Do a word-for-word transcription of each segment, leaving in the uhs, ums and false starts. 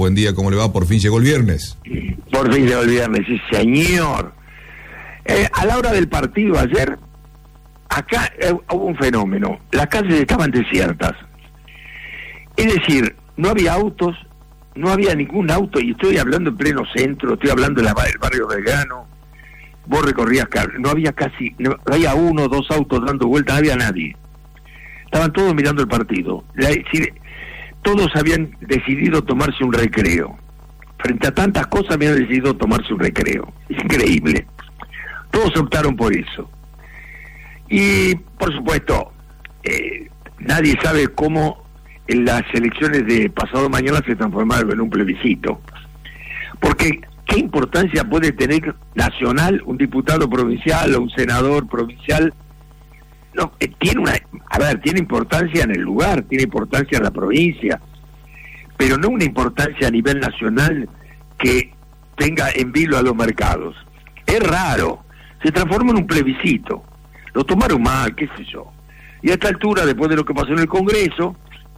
Buen día, ¿cómo le va? Por fin llegó el viernes. Por fin llegó el viernes, sí señor. Eh, a la hora del partido ayer, acá eh, hubo un fenómeno. Las calles estaban desiertas. Es decir, no había autos, no había ningún auto, y estoy hablando en pleno centro, estoy hablando del barrio Belgrano. Vos recorrías, no había casi, no había uno o dos autos dando vueltas, no había nadie. Estaban todos mirando el partido. Es decir, todos habían decidido tomarse un recreo. Frente a tantas cosas habían decidido tomarse un recreo. Es increíble. Todos optaron por eso. Y, por supuesto, eh, nadie sabe cómo en las elecciones de pasado mañana se transformaron en un plebiscito. Porque, ¿qué importancia puede tener nacional un diputado provincial o un senador provincial? No, eh, tiene una, a ver, tiene importancia en el lugar, tiene importancia en la provincia, pero no una importancia a nivel nacional que tenga en vilo a los mercados. Es raro, se transforma en un plebiscito, lo tomaron mal, qué sé yo. Y a esta altura, después de lo que pasó en el Congreso,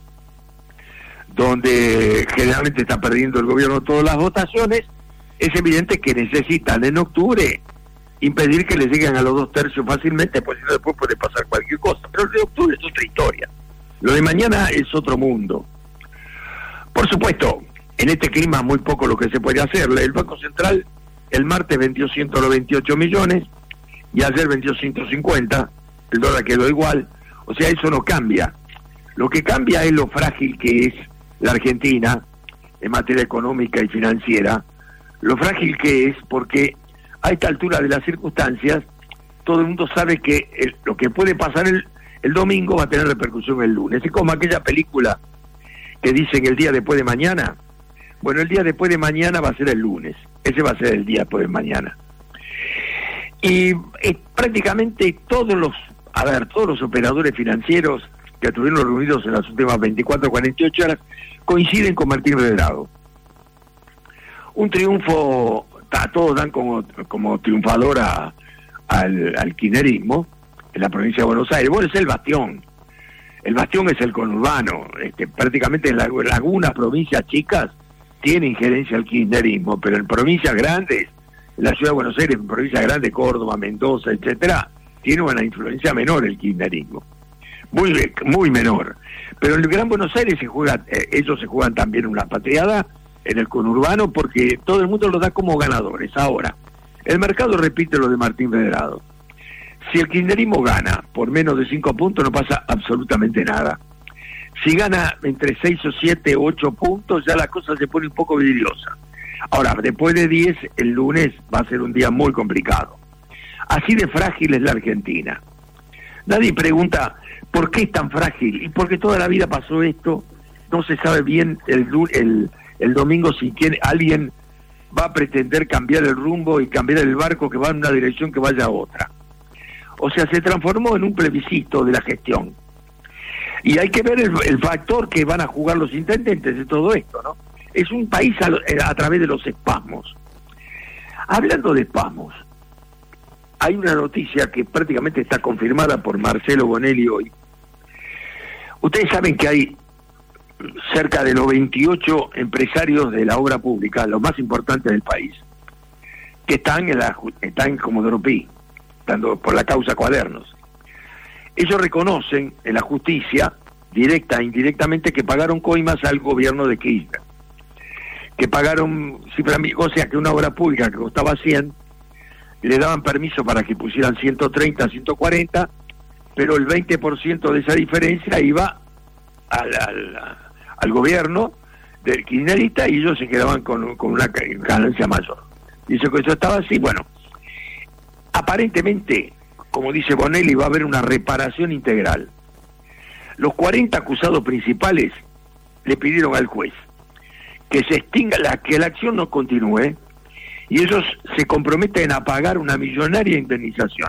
donde generalmente está perdiendo el gobierno todas las votaciones, es evidente que necesitan en octubre impedir que le lleguen a los dos tercios fácilmente, pues si no después puede pasar cualquier cosa. Pero el de octubre es otra historia. Lo de mañana es otro mundo. Por supuesto, en este clima muy poco lo que se puede hacer. El Banco Central el martes vendió ciento veintiocho millones y ayer vendió ciento cincuenta, el dólar quedó igual. O sea, eso no cambia. Lo que cambia es lo frágil que es la Argentina en materia económica y financiera. Lo frágil que es porque a esta altura de las circunstancias, todo el mundo sabe que el, lo que puede pasar el, el domingo va a tener repercusión el lunes. Es como aquella película que dicen el día después de mañana. Bueno, el día después de mañana va a ser el lunes. Ese va a ser el día después de mañana. Y eh, prácticamente todos los, a ver, todos los operadores financieros que estuvieron reunidos en las últimas veinticuatro a cuarenta y ocho horas coinciden con Martín Redrado. Un triunfo, a todos dan como, como triunfador a, al, al kirchnerismo en la provincia de Buenos Aires. Bueno, es el bastión. El bastión es el conurbano. Este, prácticamente en, la, en algunas provincias chicas tiene injerencia el kirchnerismo, pero en provincias grandes, en la ciudad de Buenos Aires, en provincias grandes, Córdoba, Mendoza, etcétera, tiene una influencia menor el kirchnerismo. Muy, muy menor. Pero en el Gran Buenos Aires se juega, eh, ellos se juegan también una patriada en el conurbano porque todo el mundo los da como ganadores. Ahora, el mercado repite lo de Martín Redrado. Si el kirchnerismo gana por menos de cinco puntos no pasa absolutamente nada. Si gana entre seis o siete o ocho puntos ya la cosa se pone un poco vidriosa. Ahora, después de diez, el lunes va a ser un día muy complicado. Así de frágil es la Argentina. Nadie pregunta por qué es tan frágil, y porque toda la vida pasó esto, no se sabe bien el, el, el domingo si quiere, alguien va a pretender cambiar el rumbo y cambiar el barco que va en una dirección que vaya a otra. O sea, se transformó en un plebiscito de la gestión. Y hay que ver el, el factor que van a jugar los intendentes de todo esto, ¿no? Es un país a, a través de los espasmos. Hablando de espasmos, hay una noticia que prácticamente está confirmada por Marcelo Bonelli hoy. Ustedes saben que hay cerca de los veintiocho empresarios de la obra pública, los más importantes del país, que están en la están en Comodoro Pi, dando por la causa Cuadernos. Ellos reconocen en la justicia, directa e indirectamente, que pagaron coimas al gobierno de Kirchner. Que pagaron, o sea, que una obra pública que costaba cien, le daban permiso para que pusieran ciento treinta, ciento cuarenta, pero el veinte por ciento de esa diferencia iba al, al, al gobierno del kirchnerista y ellos se quedaban con, con una ganancia mayor. Dice que eso estaba así. Bueno, aparentemente, como dice Bonelli, va a haber una reparación integral. Los cuarenta acusados principales le pidieron al juez que se extinga, la, que la acción no continúe, y ellos se comprometen a pagar una millonaria indemnización.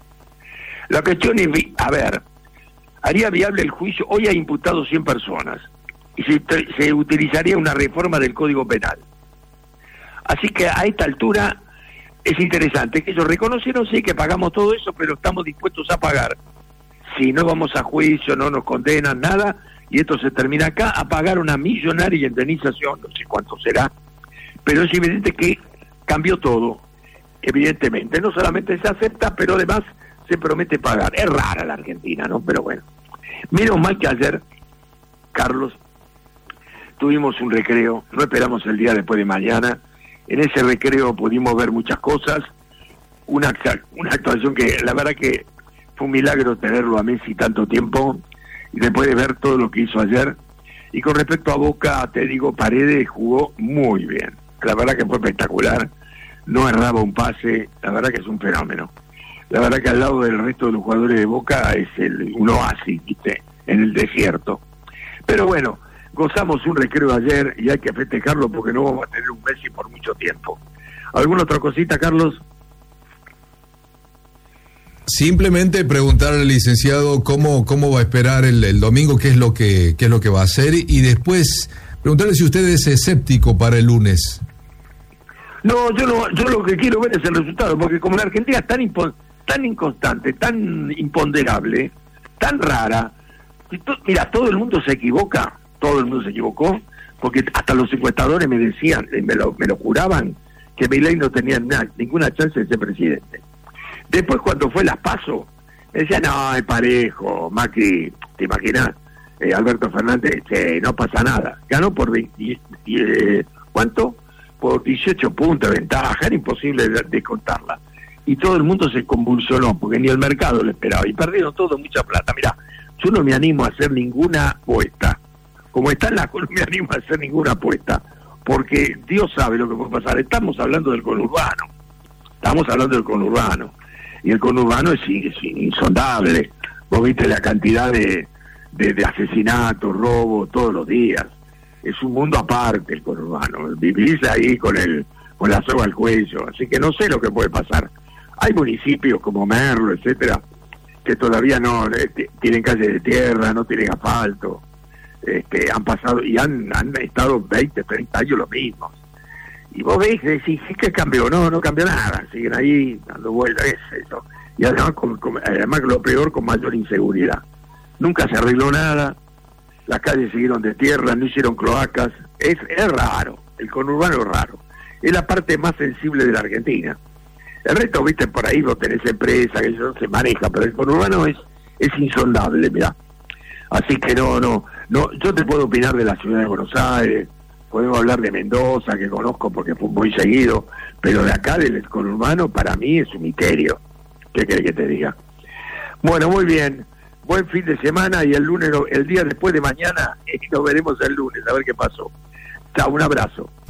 La cuestión es, a ver, haría viable el juicio. Hoy hay imputados cien personas y se, se utilizaría una reforma del Código Penal. Así que a esta altura es interesante que ellos reconocieron, sí, que pagamos todo eso, pero estamos dispuestos a pagar. Si no vamos a juicio, no nos condenan, nada, y esto se termina acá, a pagar una millonaria indemnización, no sé cuánto será, pero es evidente que cambió todo, evidentemente, no solamente se acepta, pero además se promete pagar. Es rara la Argentina, ¿no? Pero bueno, menos mal que ayer, Carlos, tuvimos un recreo, no esperamos el día después de mañana, en ese recreo pudimos ver muchas cosas, una, una actuación que la verdad que fue un milagro tenerlo a Messi tanto tiempo, y después de ver todo lo que hizo ayer. Y con respecto a Boca, te digo, Paredes jugó muy bien, la verdad que fue espectacular, no erraba un pase, la verdad que es un fenómeno. La verdad que al lado del resto de los jugadores de Boca es el, un oasis, ¿viste? En el desierto. Pero bueno, gozamos un recreo ayer y hay que festejarlo porque no vamos a tener un Messi por mucho tiempo. ¿Alguna otra cosita, Carlos? Simplemente preguntarle al licenciado cómo cómo va a esperar el, el domingo, qué es lo que qué es lo que va a hacer, y después preguntarle si usted es escéptico para el lunes. No, yo no, yo lo que quiero ver es el resultado, porque como la Argentina es tan impo- tan inconstante, tan imponderable, tan rara, mira, todo el mundo se equivoca, todo el mundo se equivocó, porque hasta los encuestadores me decían, me lo, me lo juraban, que Milei no tenía na, ninguna chance de ser presidente. Después, cuando fue las PASO, me decían, no, es parejo, Macri, ¿te imaginas? Eh, Alberto Fernández, eh, no pasa nada. Ganó por veinte, eh, ¿cuánto? Por dieciocho puntos de ventaja, era imposible de, de contarla. Y todo el mundo se convulsionó, porque ni el mercado lo esperaba. Y perdieron todo, mucha plata. Mirá, yo no me animo a hacer ninguna apuesta. Como está en la no me animo a hacer ninguna apuesta, porque Dios sabe lo que puede pasar. Estamos hablando del conurbano. Estamos hablando del conurbano. Y el conurbano es, es insondable. Vos viste la cantidad de, de, de asesinatos, robos, todos los días. Es un mundo aparte el conurbano. Vivís ahí con el con la soga al cuello. Así que no sé lo que puede pasar. Hay municipios como Merlo, etcétera, que todavía no eh, tienen calles de tierra, no tienen asfalto. Este, han pasado y han, han estado veinte, treinta años los mismos. Y vos ves, decís, ¿qué cambió? No, no cambió nada, siguen ahí dando vueltas, es eso. Y además, con, con, además lo peor, con mayor inseguridad. Nunca se arregló nada, las calles siguieron de tierra, no hicieron cloacas, es, es raro, el conurbano es raro. Es la parte más sensible de la Argentina. El resto, viste, por ahí vos tenés empresa, que eso se maneja, pero el conurbano es, es insondable, mirá. Así que no, no, no, yo te puedo opinar de la ciudad de Buenos Aires, podemos hablar de Mendoza, que conozco porque fue muy seguido, pero de acá del conurbano para mí es un misterio. ¿Qué querés que te diga? Bueno, muy bien, buen fin de semana, y el lunes, el día después de mañana, nos veremos el lunes, a ver qué pasó. Chao, un abrazo.